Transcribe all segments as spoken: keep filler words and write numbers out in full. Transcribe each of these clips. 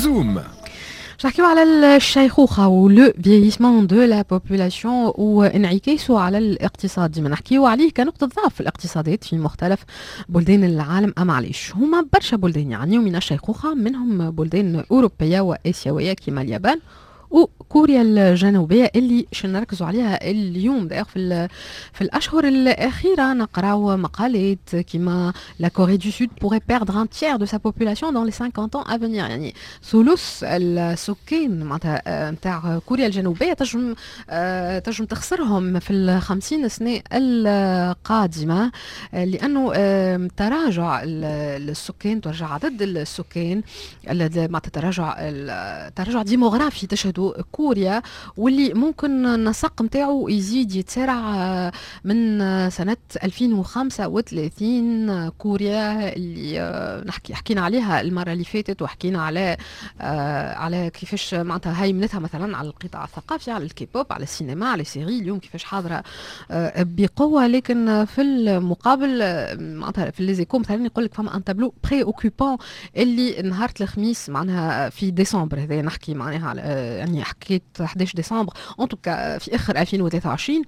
زوم. نحكيو على الشيخوخة و لو فييسمون دو لا بوبولاسيون وانعكاسه على الاقتصاد. ديما نحكيو عليه كنقطة ضعف في الاقتصادات في مختلف بلدان العالم. أما علاش هما برشا بلدان يعانيو من الشيخوخة، منهم بلدان أوروبية وآسيوية كما اليابان وكوريا الجنوبية اللي شنركزوا عليها اليوم. دايوغ في, في الأشهر الأخيرة نقراو مقالات كما لا كوري دو سود pourrait perdre un tiers de sa population dans les cinquante ans à venir. يعني ثلث السكان معناتها نتاع كوريا الجنوبية تجم تجم تخسرهم في الخمسين سنة القادمة، لأنه تراجع السكان، تراجع عدد السكان، معناتها تراجع تراجع ديموغرافي تشهد كوريا، واللي ممكن النسق نتاعو يزيد يتسارع من سنة ألفين وخمسة وثلاثين. كوريا اللي نحكي حكينا عليها المرة اللي فاتت، وحكينا على على كيفاش معناتها هيمنتها مثلا على القطاع الثقافي، على الكيبوب، على السينما، على السيري، اليوم كيفاش حاضرة بقوة. لكن في المقابل معناتها في ليزيكو مثلا يقول لك فما ان تابلو بري اوكوبون اللي نهار الخميس معناها في ديسمبر، هذا نحكي معناها يعني حكيت أحد عشر ديسمبر ان توكا في اخر ألفين وثلاثة وعشرين،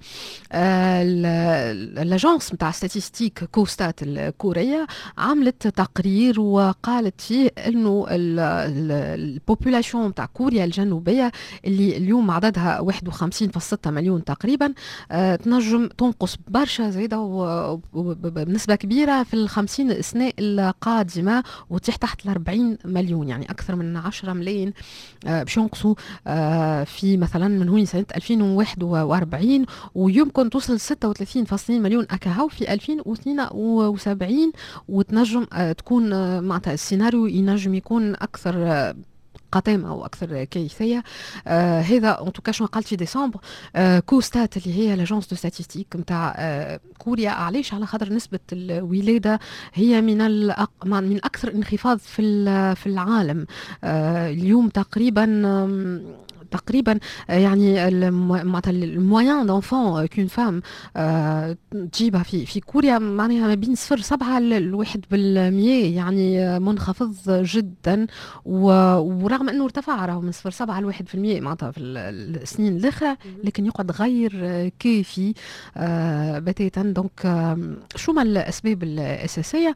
لاجونس نتاع ستاتيستيك كوستات الكوريه عملت تقرير وقالت فيه انه البوبولاسيون نتاع كوريا الجنوبيه اللي اليوم عددها واحد وخمسين فاصلة ستة مليون تقريبا تنجم تنقص برشا زايده وبنسبه كبيره في الخمسين سنه القادمه وتطيح تحت الأربعين مليون، يعني اكثر من عشرة ملايين باش ينقصوا في مثلا من هون سنه ألفين وواحد وأربعين، ويمكن توصل ستة وثلاثين فاصلة اثنين مليون اكاهو في ألفين واثنين وسبعين، وتنجم تكون معناتها السيناريو ينجم يكون اكثر قاتمة أو أكثر كارثية. آه هذا ان توكا شنو قالت في ديسمبر آه كوستات اللي هي لاجونس دو ستاتيستيك نتاع آه كوريا. علاش؟ على خاطر نسبة الولادة هي من الأق... من أكثر انخفاض في في العالم. آه اليوم تقريبا آه تقريبا يعني الموين دونفون كون فام تجيبها في في كوريا معناها ما بين صفر سبعة لواحد بالمية، يعني منخفض جدا، ورغم انه ارتفع راهو من صفر سبعة لواحد في المية معناتها في السنين الاخرى، لكن يقعد غير كافي بتاتا. دونك شو ما الاسباب الاساسيه؟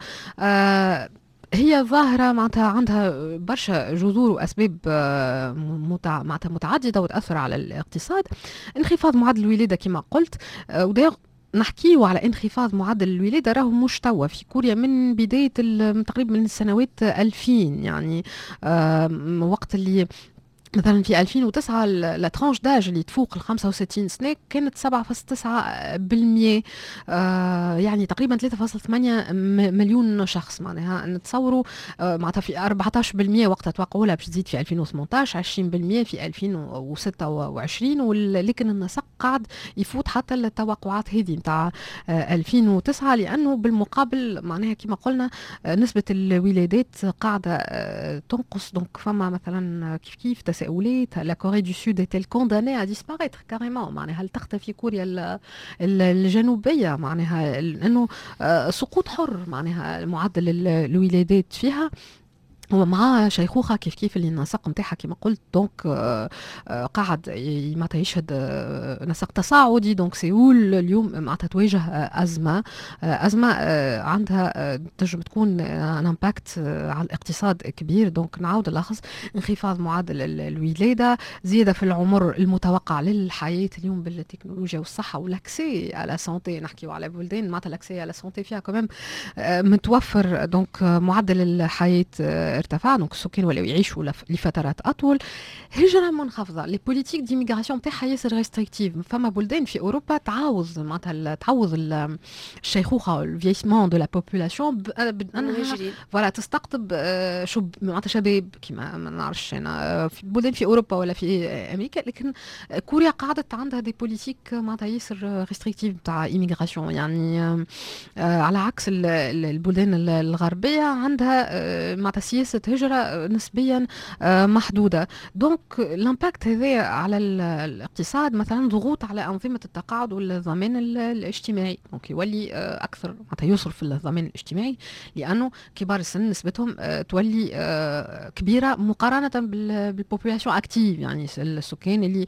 هي ظاهرة معناتها عندها برشا جذور وأسباب متع... معناتها متعددة وتأثر على الاقتصاد. انخفاض معدل الولادة كما قلت، ودايوغ نحكيو على انخفاض معدل الولادة راهو مش توا في كوريا من بداية تقريبا من السنوات ألفين، يعني وقت اللي مثلا في ألفين وتسعة لا ترانش داج اللي تفوق ال خمسة وستين سنة كانت سبعة فاصلة تسعة بالمية، آه يعني تقريبا ثلاثة فاصلة ثمانية مليون شخص. معناها نتصوروا آه معناتها في أربعة عشر بالمية وقتها توقعوا لها باش تزيد في ألفين وثمانية عشر، عشرين بالمية في ألفين وستة وعشرين، ولكن النسق قاعد يفوت حتى التوقعات هذه نتاع آه ألفين وتسعة، لأنه بالمقابل معناها كما قلنا آه نسبة الولادات قاعدة آه تنقص. دونك فما مثلا كيف كيف تساؤلات la Corée du Sud est-elle condamnée à disparaître carrément؟ معناها هل تختفي كوريا الجنوبية؟ معناها انه سقوط حر معناها معدل الولادات فيها، ومع شيخوخة كيف كيف اللي النسق نتاعها كما قلت. دونك آه آه قاعد معناتها يشهد آه نسق تصاعدي. دونك سيول اليوم معناتها تواجه آه أزمة آه أزمة آه عندها آه تنجم تكون آه ان امباكت آه على الاقتصاد كبير. دونك نعاود نلخص: انخفاض معدل الولادة، زيادة في العمر المتوقع للحياة اليوم بالتكنولوجيا والصحة والاكسي على سونتي. نحكيو على بلدان معناتها الاكسي على سونتي فيها كمان آه متوفر. دونك آه معدل الحياة آه ارتفع، دونك السكان ولاو يعيشوا لفترات اطول. هجره منخفضه، لي بوليتيك ديميغراسيون تاعها ياسر ريستريكتيف. فما بلدان في اوروبا تعاوز معناتها تعوض الشيخوخه الفيسمون دو لا بوبولاسيون بانها فوالا تستقطب شب معناتها شباب كيما ما نعرفش انا في بلدان في اوروبا ولا في امريكا. لكن كوريا قعدت عندها دي بوليتيك معناتها ياسر ريستريكتيف تاع ايميغراسيون، يعني على عكس البلدان الغربيه عندها معناتها سياسة هجرة نسبيا محدودة. دونك الامباكت هذا على الاقتصاد مثلا ضغوط على أنظمة التقاعد والضمان الاجتماعي، دونك يولي أكثر معناتها يصرف في الضمان الاجتماعي، لأنه كبار السن نسبتهم تولي كبيرة مقارنة بالبوبولاسيون أكتيف، يعني السكان اللي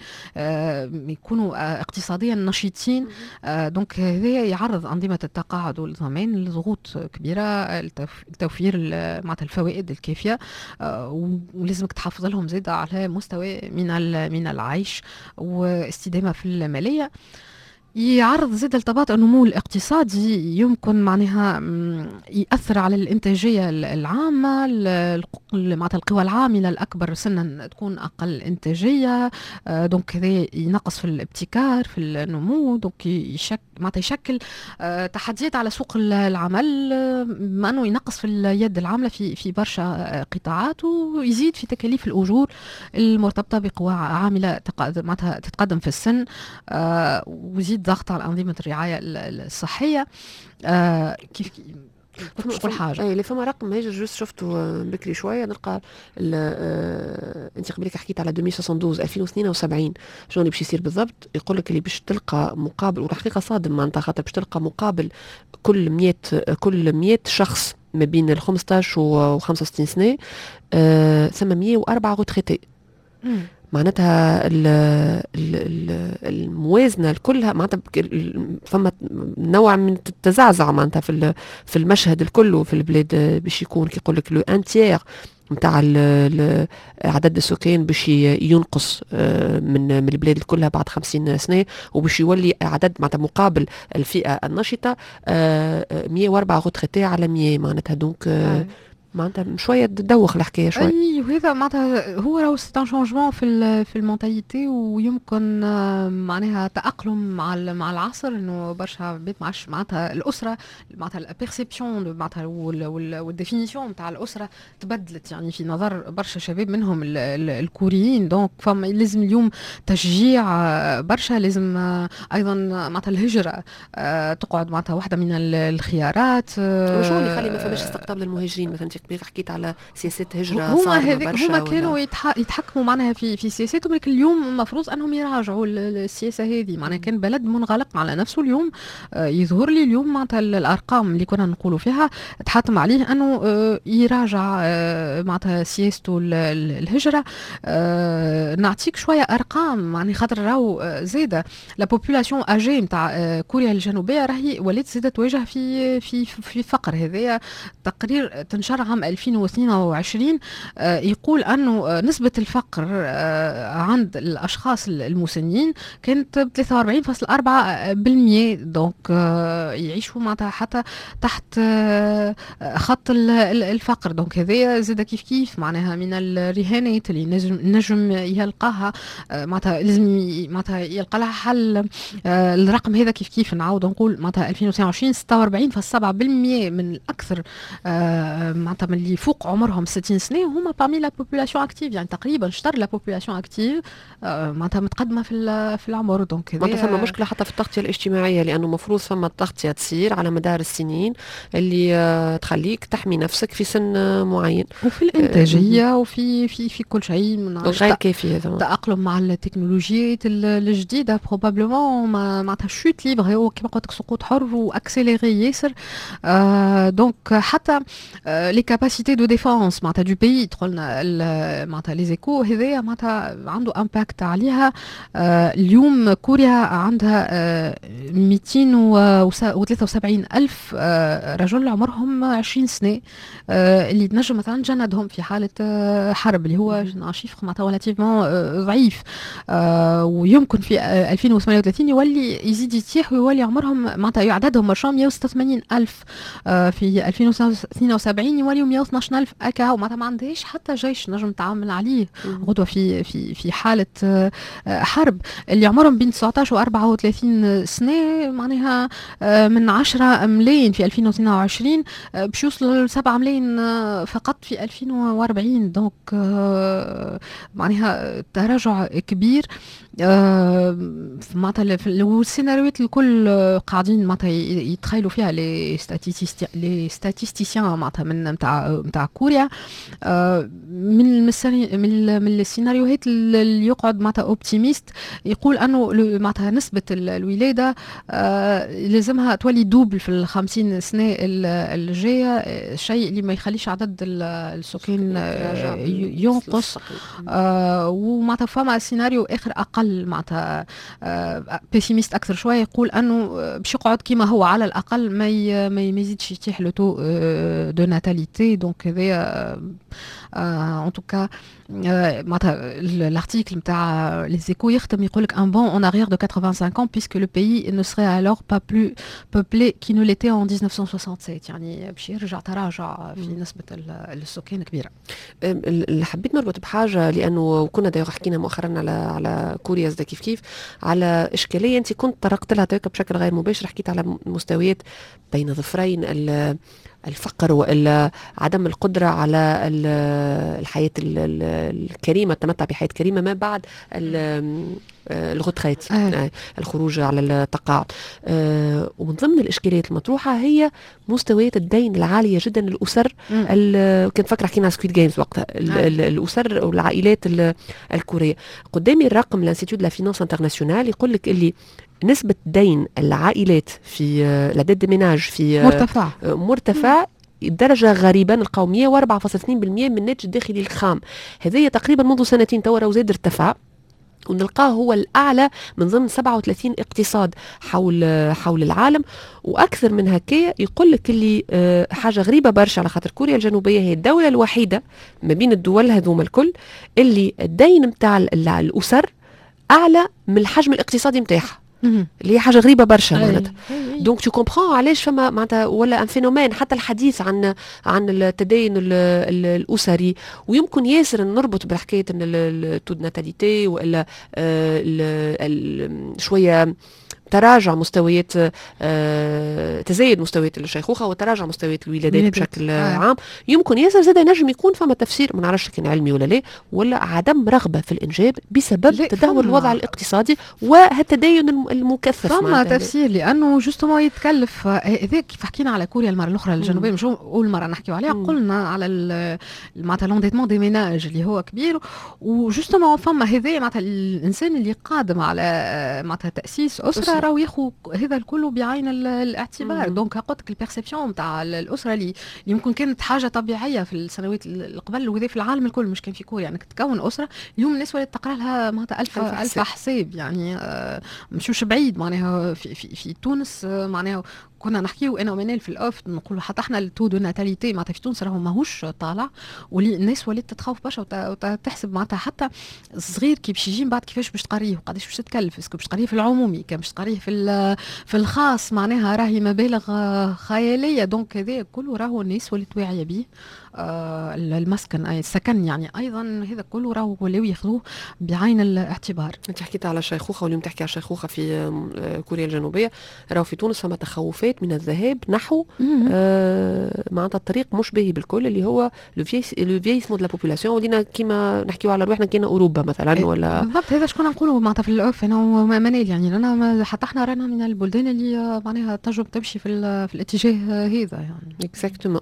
يكونوا اقتصاديا نشيطين. دونك هذا يعرض أنظمة التقاعد والضمان لضغوط كبيرة، التوفير معناتها الفوائد الكافية، ولازمك تحافظ لهم زيادة على مستوى من من العيش واستدامة في المالية. يعرض زيد التباطؤ النمو الاقتصادي، يمكن معناها يأثر على الإنتاجية العامة، معناتها القوى العاملة الأكبر سنا تكون أقل إنتاجية، دونك هذا ينقص في الابتكار في النمو، دونك يشكل معناتها يشكل تحديات على سوق العمل، بما أنه ينقص في اليد العاملة في في برشا قطاعات، ويزيد في تكاليف الأجور المرتبطة بقوى عاملة معناتها تتقدم في السن، ويزيد ضغط على أنظمة الرعاية الصحية. آه كيف كل حاجه اي اللي فما رقم هيجا جوست شفته بكري شويه نلقى آه انت قبلك حكيت على ألفين واتنين وستين ألفين واثنين وسبعين شنو اللي باش يصير بالضبط. يقول لك اللي باش تلقى مقابل، والحقيقه صادم معناتها خاطر باش تلقى مقابل كل مية كل مية شخص ما بين ال خمسطاش و خمسة وستين سنه آه ثم مية وأربعة غوتريتي. معناتها ال ال الموازنه كلها معناتها فما نوع من التزعزع معناتها في في المشهد الكل في البلاد، باش يكون كي يقول لك لو ان تيير نتاع عدد السكان باش ينقص من من البلاد كلها بعد خمسين سنه، وباش يولي عدد معناتها مقابل الفئه النشطه مية وأربعة غوتريتي على مية معناتها. دونك معناتها شويه تدوخ الحكايه شويه. اي وهذا معناتها هو راهو سي ان شونجمون في في المونتاليتي، ويمكن معناها تاقلم مع مع العصر، انه برشا بيت معش معناتها الاسره معناتها البيرسيبسيون معناتها والديفينيسيون نتاع الاسره تبدلت، يعني في نظر برشا شباب منهم الكوريين. دونك فما لازم اليوم تشجيع برشا، لازم ايضا معناتها الهجره تقعد معناتها واحده من الخيارات. وشو اللي يخلي ما فماش استقطاب للمهاجرين مثلا؟ حكيت على سياسات هجرة هما هما كانوا يتحكموا معناها في في سياساتهم، لكن اليوم المفروض انهم يراجعوا السياسه هذه. معناها كان بلد منغلق على نفسه، اليوم يظهر لي اليوم معناتها الارقام اللي كنا نقولوا فيها تحاتم عليه انه يراجع معناتها سياسته الهجره. نعطيك شويه ارقام يعني خاطر راهو زاده لا بوبولاسيون اجي نتاع كوريا الجنوبيه راهي ولات زاده تواجه في في في فقر. هذايا تقرير تنشر عام ألفين واثنين وعشرين يقول أنه نسبة الفقر عند الأشخاص المسنين كانت ب ثلاثة وأربعين فاصلة أربعة بالمئة، دونك يعيشوا معناتها حتى تحت خط الفقر. دونك هذا زاد كيف كيف معناها من الرهانات اللي نجم نجم يلقاها معناتها لازم معناتها يلقى لها حل. الرقم هذا كيف كيف نعاود نقول معناتها ألفين واثنين وعشرين ستة وأربعين فاصلة سبعة بالمئة من الأكثر معناتها من اللي فوق عمرهم ستين سنه هما parmi la population active، يعني تقريبا شطر لا population active معناتها متقدمه في في العمر. دونك معناتها فما مشكله حتى في التغطيه الاجتماعيه، لانه المفروض فما التغطيه تصير على مدار السنين اللي تخليك تحمي نفسك في سن معين، وفي الانتاجيه وفي في في كل شيء من غير كافي. هذا التاقلم مع التكنولوجيات الجديده بروبابلومون معناتها شوت ليبر هو كما قلت لك سقوط حر واكسيليري ياسر. دونك حتى لي كاباسيتي دو ديفونس معناتها دو بيي دخلنا معناتها لي زيكو هذايا معناتها عنده امباكت عليها. آه اليوم كوريا عندها آه مئتين وثلاثة وسبعين ألف آه رجل عمرهم عشرين سنة آه اللي تنجم مثلا جندهم في حالة آه حرب، اللي هو شيفر معناتها ريلاتيفمون آه ضعيف. آه ويمكن في آه ألفين وثمانية وثلاثين يولي يزيد يتيح ويولي عمرهم معناتها عددهم مرشان مئة وستة وثمانين ألف. آه في ألفين واثنين وسبعين يوليوا مئة واثناش ألف أكا، ومعناتها ما عندهاش حتى جيش نجم تعامل عليه غدوة في في في حالة حرب. اللي عمرهم بين تسعطاش و أربعة وثلاثين سنة معناها من عشرة ملايين في ألفين واثنين وعشرين باش يوصلوا ل سبعة ملايين فقط في ألفين وأربعين. دونك معناها تراجع كبير. معناتها السيناريوهات الكل قاعدين معناتها يتخيلوا فيها لي ستاتيستيسيان معناتها من نتاع نتاع كوريا. من من من السيناريوهات اللي يقعد معناتها اوبتيميست يقول انه معناتها نسبه الولاده لازمها تولي دوبل في الخمسين سنه الجايه، الشيء اللي ما يخليش عدد السكان ينقص. ومعناتها فما سيناريو اخر اقل معناتها بيسيميست اكثر شويه يقول انه باش يقعد كيما هو على الاقل ما ما يزيدش يتيح له تو دو ناتاليتي. دونك هذايا ان توكا معناتها الارتيكل نتاع لي زيكو يختم يقول لك ان بون اون اريير دو quatre-vingt-cinq ans puisque le pays ne serait alors pas plus peuplé qu'il ne l'était en dix-neuf cent soixante-sept. يعني باش يرجع تراجع في نسبه السكان كبيره. اللي حبيت نربط بحاجه لانه كنا دايما حكينا مؤخرا على على كوريا زي كيف كيف على اشكاليه انت كنت طرقت لها بشكل غير مباشر، حكيت على مستويات بين ظفرين الفقر وإلا عدم القدرة على الحياة الكريمة، التمتع بحياة كريمة ما بعد الغتريت، آه. الخروج على التقاعد. آه ومن ضمن الإشكاليات المطروحة هي مستويات الدين العالية جدا للأسر. كنت فاكرة حكينا على سكويد جيمز وقتها، آه. الأسر والعائلات الكورية. قدامي الرقم لانستيتيو لا فينانس انترناسيونال يقول لك اللي نسبة دين العائلات في لا ديت دي ميناج في مرتفع مرتفع درجة غريبة، نلقاو مية وأربعة فاصلة اثنين بالمية من الناتج الداخلي الخام. هذه تقريبا منذ سنتين توا راهو زاد ارتفع، ونلقاه هو الأعلى من ضمن سبعة وثلاثين اقتصاد حول حول العالم. وأكثر من هكايا يقول لك اللي حاجة غريبة برشا، على خاطر كوريا الجنوبية هي الدولة الوحيدة ما بين الدول هذوما الكل اللي الدين متاع الأسر أعلى من الحجم الاقتصادي متاعها، اللي هي حاجه غريبه برشا معناتها. دونك تو كومبرون علاش فما معناتها ولا ان فينومين حتى الحديث عن عن التدين الاسري. ويمكن ياسر نربط بالحكايه ان التود ناتاليتي والا شويه تراجع مستويات آه، تزايد مستويات الشيخوخه وتراجع مستويات الولادات بشكل آه. عام. يمكن ياسر زاد نجم يكون فما تفسير ما نعرفش كان علمي ولا لا، ولا عدم رغبه في الانجاب بسبب تدهور الوضع الاقتصادي والتدين المكثف. فما تفسير لانه جوستومون يتكلف هذا كيف حكينا على كوريا المره الاخرى الجنوبيه، مش اول مره نحكيو عليها. مم. قلنا على معناتها لونديتمون دي ميناج اللي هو كبير، وجوستومون فما هذا معناتها الانسان اللي قادم على معناتها تاسيس اسره راهو ياخذ هذا الكل بعين الاعتبار. دونك قلت لك البيرسيبسيون نتاع الاسره اللي يمكن كانت حاجه طبيعيه في السنوات اللي قبل، وهذا في العالم الكل مش كان في كوريا انك يعني تكون اسره. اليوم الناس ولات تقرا لها معناتها ألف ألف حساب يعني آه مش بعيد معناها في, في, في تونس آه معناها كنا نحكيو انا ومنال في الاوف نقولوا حتى احنا التو دو ناتاليتي معناتها في تونس راهو ماهوش طالع، والناس ولات تتخوف برشا وتحسب معناتها حتى الصغير كي باش يجي من بعد كيفاش باش تقريه وقداش باش تتكلف، اسكو باش تقريه في العمومي كان باش تقريه في في الخاص معناها راهي مبالغ خياليه. دونك هذا كله راهو الناس ولات واعيه به. آه المسكن اي السكن يعني ايضا هذا كله راهو ولاو ياخذوه بعين الاعتبار. انت حكيت على الشيخوخه واليوم تحكي على الشيخوخه في كوريا الجنوبيه. راهو في تونس فما تخوفات من الذهاب نحو آه معناتها الطريق مش باهي بالكل اللي هو لو فييسمون دو لا بوبولاسيون، ولينا كيما نحكيو على روحنا كينا اوروبا مثلا ولا بالضبط. هذا شكون نقولوا معناتها في الاوف انا ومنال يعني انا حتى احنا رانا من البلدان اللي معناها تجرب تمشي في, في الاتجاه هذا يعني اكزاكتومون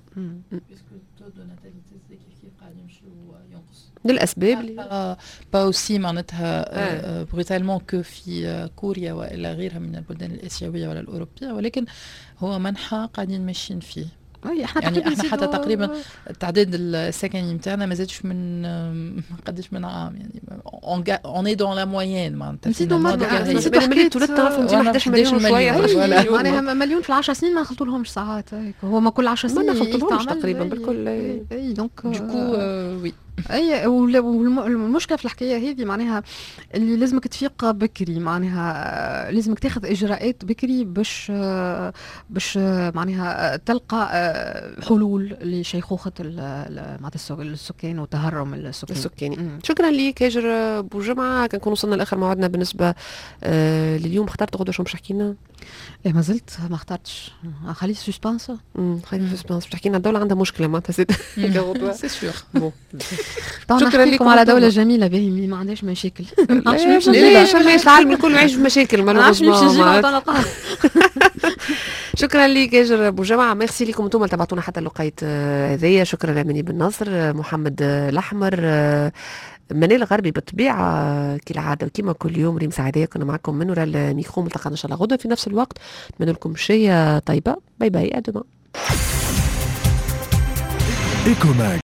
للأسباب با اوسي معناتها بروتالمون كو في كوريا والا غيرها من البلدان الآسيوية ولا الأوروبية، ولكن هو منحى قاعدين ماشيين فيه. احنا يعني احنا حتى تقريبا التعداد السكني نتاعنا ما زادش من قداش من عام يعني اون اي دون لا موين معناتها نزيدوا مليون ولدت تعرف انت احداش مليون شويه معناها مليون في العشر سنين ما نخلطوا لهمش ساعات هو ما كل عشر سنين ما نخلطوا تقريبا بالكل. اي دونك دوكو وي اي والمشكله في الحكايه هذه معناها اللي لازمك تفيق بكري، معناها لازمك تاخذ اجراءات بكري باش باش معناها تلقى حلول لشيخوخه معناتها السكان وتهرم السكان السكاني. شكرا لك هاجر بوجمعه. كنكون وصلنا لاخر موعدنا بالنسبه آه لليوم. اخترت غدوه شو باش تحكي لنا؟ ايه ما زلت ما اخترتش، خليه سسبانس. امم خليه سسبانس. بتحكي لنا الدوله عندها مشكله معناتها سي سي سور. بون شكرا لكم على دوله جميله باهي ما عندهاش مشاكل. ليش ليش العالم الكل يعيش في مشاكل ما شكرا لك ياجر ابو جمعه، ميرسي لكم انتم اللي تبعتونا حتى اللقيت هذيا. شكرا لمني بن نصر، محمد الاحمر، منال الغربي بالطبيعه كالعاده وكما كل يوم. ريم سعديه كنا معكم من وراء الميكرو، ملتقى ان شاء الله غدا في نفس الوقت. نتمنى لكم شيء طيبه. باي باي، ادوما.